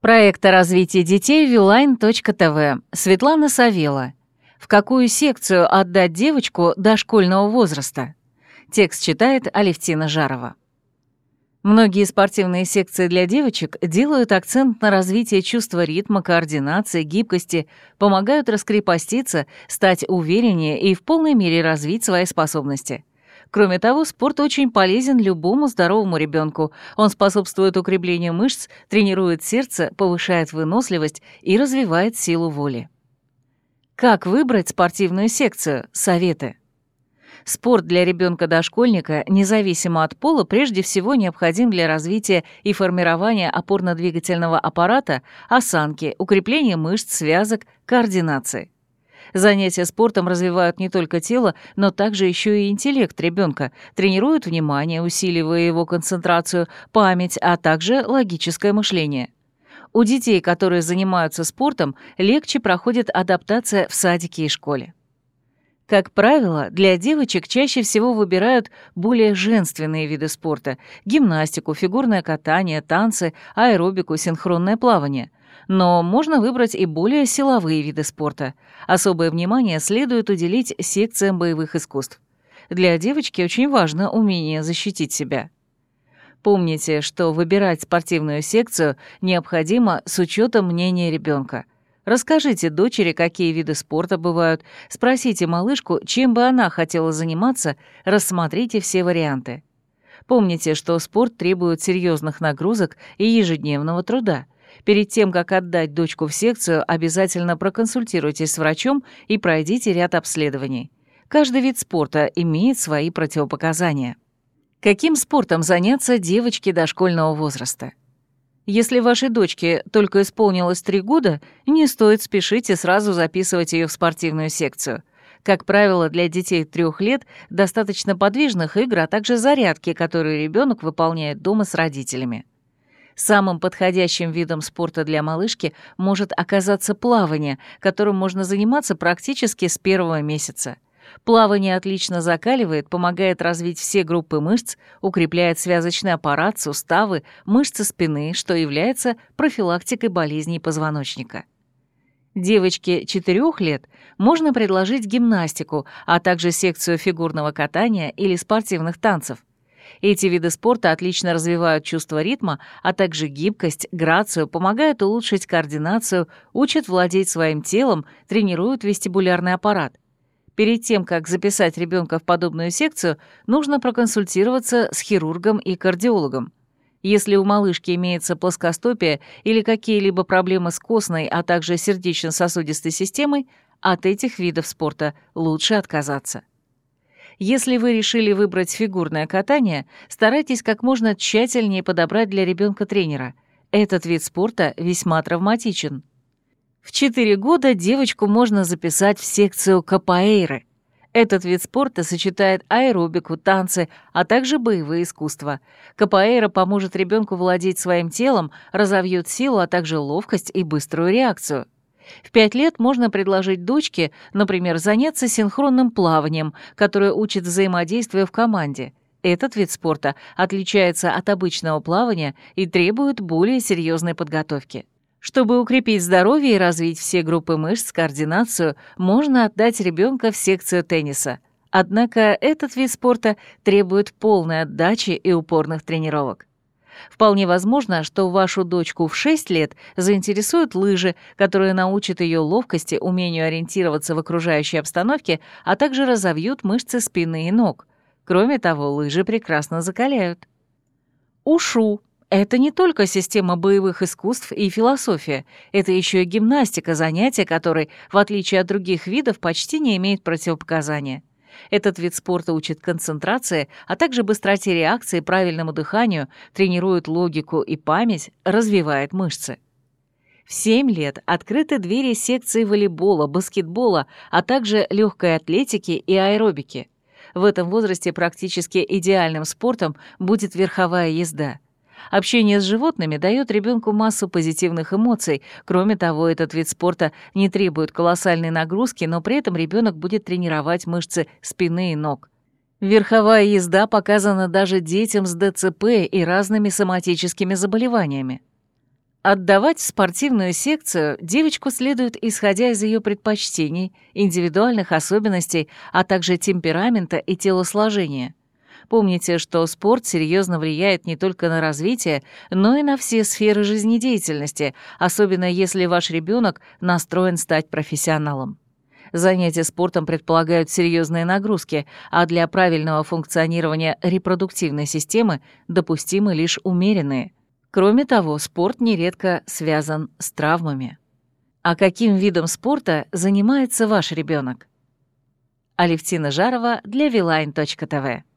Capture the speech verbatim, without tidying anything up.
Проект о развитии детей Вилайн точка тэ вэ. Светлана Савела. В какую секцию отдать девочку дошкольного возраста? Текст читает Алевтина Жарова. Многие спортивные секции для девочек делают акцент на развитие чувства ритма, координации, гибкости, помогают раскрепоститься, стать увереннее и в полной мере развить свои способности. Кроме того, спорт очень полезен любому здоровому ребенку. Он способствует укреплению мышц, тренирует сердце, повышает выносливость и развивает силу воли. Как выбрать спортивную секцию? Советы. Спорт для ребенка-дошкольника, независимо от пола, прежде всего необходим для развития и формирования опорно-двигательного аппарата, осанки, укрепления мышц, связок, координации. Занятия спортом развивают не только тело, но также еще и интеллект ребенка, тренируют внимание, усиливая его концентрацию, память, а также логическое мышление. У детей, которые занимаются спортом, легче проходит адаптация в садике и школе. Как правило, для девочек чаще всего выбирают более женственные виды спорта – гимнастику, фигурное катание, танцы, аэробику, синхронное плавание. Но можно выбрать и более силовые виды спорта. Особое внимание следует уделить секциям боевых искусств. Для девочки очень важно умение защитить себя. Помните, что выбирать спортивную секцию необходимо с учетом мнения ребенка. Расскажите дочери, какие виды спорта бывают, спросите малышку, чем бы она хотела заниматься, рассмотрите все варианты. Помните, что спорт требует серьезных нагрузок и ежедневного труда. Перед тем, как отдать дочку в секцию, обязательно проконсультируйтесь с врачом и пройдите ряд обследований. Каждый вид спорта имеет свои противопоказания. Каким спортом заняться девочке дошкольного возраста? Если вашей дочке только исполнилось три года, не стоит спешить и сразу записывать ее в спортивную секцию. Как правило, для детей трех лет достаточно подвижных игр, а также зарядки, которые ребенок выполняет дома с родителями. Самым подходящим видом спорта для малышки может оказаться плавание, которым можно заниматься практически с первого месяца. Плавание отлично закаливает, помогает развить все группы мышц, укрепляет связочный аппарат, суставы, мышцы спины, что является профилактикой болезней позвоночника. Девочке четырёх лет можно предложить гимнастику, а также секцию фигурного катания или спортивных танцев. Эти виды спорта отлично развивают чувство ритма, а также гибкость, грацию, помогают улучшить координацию, учат владеть своим телом, тренируют вестибулярный аппарат. Перед тем, как записать ребенка в подобную секцию, нужно проконсультироваться с хирургом и кардиологом. Если у малышки имеется плоскостопие или какие-либо проблемы с костной, а также сердечно-сосудистой системой, от этих видов спорта лучше отказаться. Если вы решили выбрать фигурное катание, старайтесь как можно тщательнее подобрать для ребенка тренера. Этот вид спорта весьма травматичен. В четыре года девочку можно записать в секцию капоэйры. Этот вид спорта сочетает аэробику, танцы, а также боевые искусства. Капоэйра поможет ребенку владеть своим телом, разовьет силу, а также ловкость и быструю реакцию. В пять лет можно предложить дочке, например, заняться синхронным плаванием, которое учит взаимодействию в команде. Этот вид спорта отличается от обычного плавания и требует более серьезной подготовки. Чтобы укрепить здоровье и развить все группы мышц, координацию, можно отдать ребенка в секцию тенниса. Однако этот вид спорта требует полной отдачи и упорных тренировок. Вполне возможно, что вашу дочку в шесть лет заинтересуют лыжи, которые научат ее ловкости, умению ориентироваться в окружающей обстановке, а также разовьют мышцы спины и ног. Кроме того, лыжи прекрасно закаляют. Ушу — это не только система боевых искусств и философия, это еще и гимнастика, занятия которой, в отличие от других видов, почти не имеет противопоказания. Этот вид спорта учит концентрации, а также быстроте реакции, правильному дыханию, тренирует логику и память, развивает мышцы. В семь лет открыты двери секции волейбола, баскетбола, а также легкой атлетики и аэробики. В этом возрасте практически идеальным спортом будет верховая езда. Общение с животными дает ребенку массу позитивных эмоций. Кроме того, этот вид спорта не требует колоссальной нагрузки, но при этом ребенок будет тренировать мышцы спины и ног. Верховая езда показана даже детям с дэ цэ пэ и разными соматическими заболеваниями. Отдавать в спортивную секцию девочку следует, исходя из ее предпочтений, индивидуальных особенностей, а также темперамента и телосложения. Помните, что спорт серьезно влияет не только на развитие, но и на все сферы жизнедеятельности, особенно если ваш ребенок настроен стать профессионалом. Занятия спортом предполагают серьезные нагрузки, а для правильного функционирования репродуктивной системы допустимы лишь умеренные. Кроме того, спорт нередко связан с травмами. А каким видом спорта занимается ваш ребенок? Алевтина Жарова для Вилайн точка тэ вэ